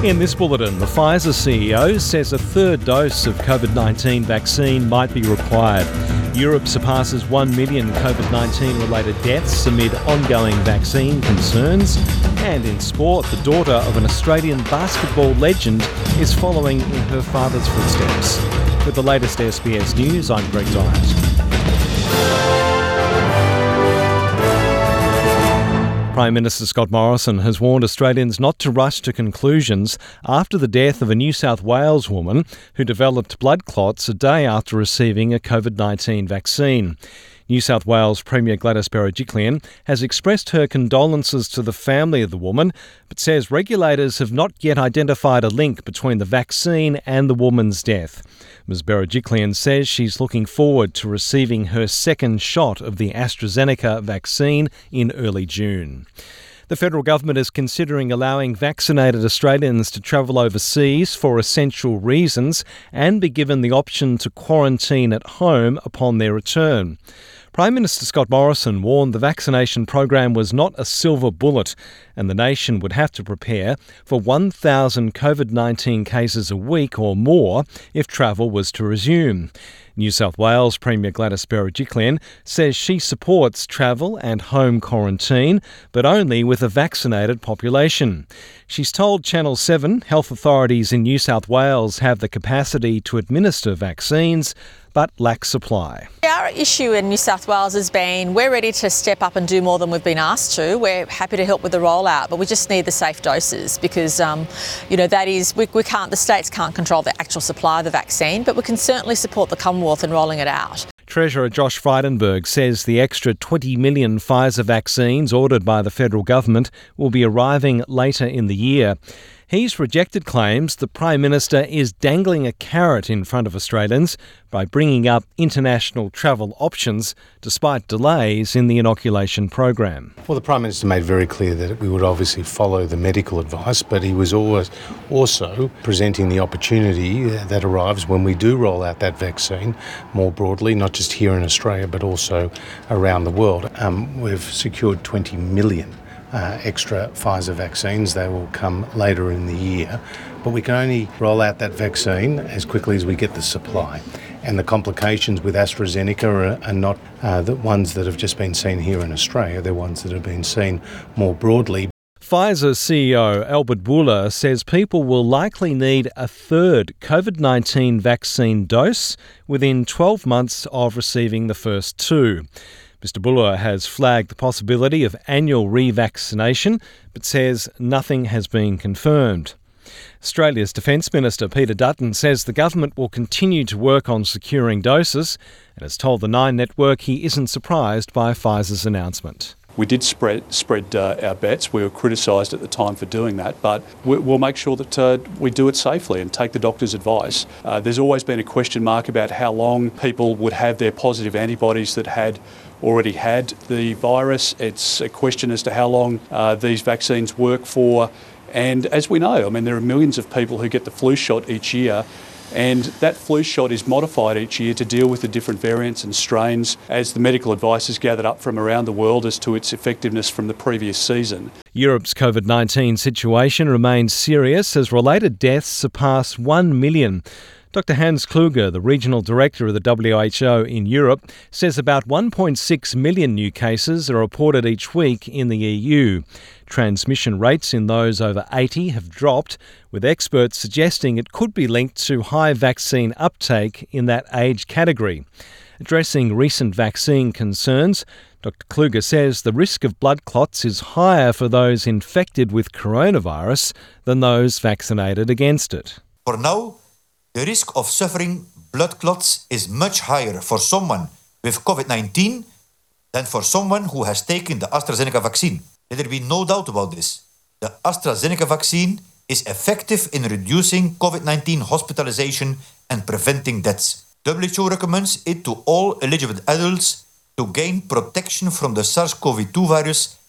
In this bulletin, the Pfizer CEO says a third dose of COVID-19 vaccine might be required. Europe surpasses 1 million COVID-19 related deaths amid ongoing vaccine concerns. And in sport, the daughter of an Australian basketball legend is following in her father's footsteps. With the latest SBS News, I'm Greg Dyett. Prime Minister Scott Morrison has warned Australians not to rush to conclusions after the death of a New South Wales woman who developed blood clots a day after receiving a COVID-19 vaccine. New South Wales Premier Gladys Berejiklian has expressed her condolences to the family of the woman, but says regulators have not yet identified a link between the vaccine and the woman's death. Ms Berejiklian says she's looking forward to receiving her second shot of the AstraZeneca vaccine in early June. The federal government is considering allowing vaccinated Australians to travel overseas for essential reasons and be given the option to quarantine at home upon their return. Prime Minister Scott Morrison warned the vaccination program was not a silver bullet and the nation would have to prepare for 1,000 COVID-19 cases a week or more if travel was to resume. New South Wales Premier Gladys Berejiklian says she supports travel and home quarantine, but only with a vaccinated population. She's told Channel 7 health authorities in New South Wales have the capacity to administer vaccines, but lack supply. Our issue in New South Wales has been we're ready to step up and do more than we've been asked to. We're happy to help with the rollout, but we just need the safe doses because, that is, we can't, the states can't control the actual supply of the vaccine, but we can certainly support the Commonwealth in rolling it out. Treasurer Josh Frydenberg says the extra 20 million Pfizer vaccines ordered by the federal government will be arriving later in the year. He's rejected claims the Prime Minister is dangling a carrot in front of Australians by bringing up international travel options despite delays in the inoculation program. Well, the Prime Minister made very clear that we would obviously follow the medical advice, but he was always also presenting the opportunity that arrives when we do roll out that vaccine more broadly, not just here in Australia, but also around the world. We've secured 20 million extra Pfizer vaccines. They will come later in the year, but we can only roll out that vaccine as quickly as we get the supply. And the complications with AstraZeneca are not the ones that have just been seen here in Australia, they're ones that have been seen more broadly. Pfizer CEO Albert Bourla says people will likely need a third COVID-19 vaccine dose within 12 months of receiving the first two. Mr Bourla has flagged the possibility of annual revaccination, but says nothing has been confirmed. Australia's Defence Minister Peter Dutton says the government will continue to work on securing doses and has told the Nine Network he isn't surprised by Pfizer's announcement. We did spread our bets. We were criticised at the time for doing that, but we'll make sure that we do it safely and take the doctor's advice. There's always been a question mark about how long people would have their positive antibodies that had already had the virus. It's a question as to how long these vaccines work for. And as we know, there are millions of people who get the flu shot each year, and that flu shot is modified each year to deal with the different variants and strains as the medical advice is gathered up from around the world as to its effectiveness from the previous season. Europe's COVID-19 situation remains serious as related deaths surpass 1 million. Dr Hans Kluge, the regional director of the WHO in Europe, says about 1.6 million new cases are reported each week in the EU. Transmission rates in those over 80 have dropped, with experts suggesting it could be linked to high vaccine uptake in that age category. Addressing recent vaccine concerns, Dr Kluge says the risk of blood clots is higher for those infected with coronavirus than those vaccinated against it. For now, the risk of suffering blood clots is much higher for someone with COVID-19 than for someone who has taken the AstraZeneca vaccine. Let there be no doubt about this. The AstraZeneca vaccine is effective in reducing COVID-19 hospitalization and preventing deaths. WHO recommends it to all eligible adults to gain protection from the SARS-CoV-2 virus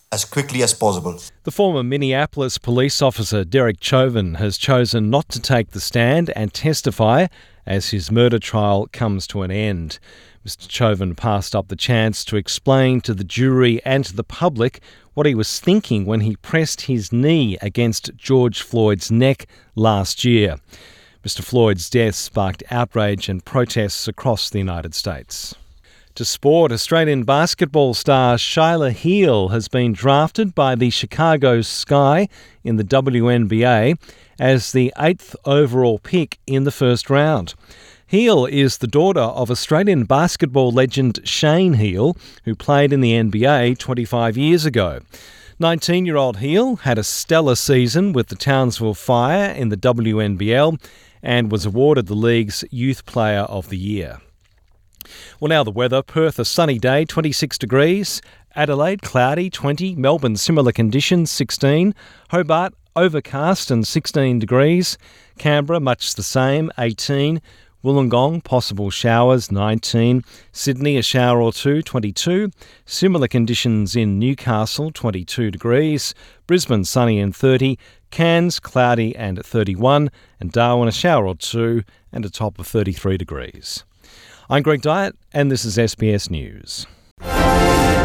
as quickly as possible. The former Minneapolis police officer Derek Chauvin has chosen not to take the stand and testify as his murder trial comes to an end. Mr. Chauvin passed up the chance to explain to the jury and to the public what he was thinking when he pressed his knee against George Floyd's neck last year. Mr. Floyd's death sparked outrage and protests across the United States. To sport, Australian basketball star Shyla Heal has been drafted by the Chicago Sky in the WNBA as the 8th overall pick in the first round. Heal is the daughter of Australian basketball legend Shane Heal, who played in the NBA 25 years ago. 19-year-old Heal had a stellar season with the Townsville Fire in the WNBL and was awarded the league's Youth Player of the Year. Well, now the weather. Perth, a sunny day, 26 degrees. Adelaide, cloudy, 20. Melbourne, similar conditions, 16. Hobart, overcast and 16 degrees. Canberra, much the same, 18. Wollongong, possible showers, 19. Sydney, a shower or two, 22. Similar conditions in Newcastle, 22 degrees. Brisbane, sunny and 30. Cairns, cloudy and 31. And Darwin, a shower or two and a top of 33 degrees. I'm Greg Dyett, and this is SBS News.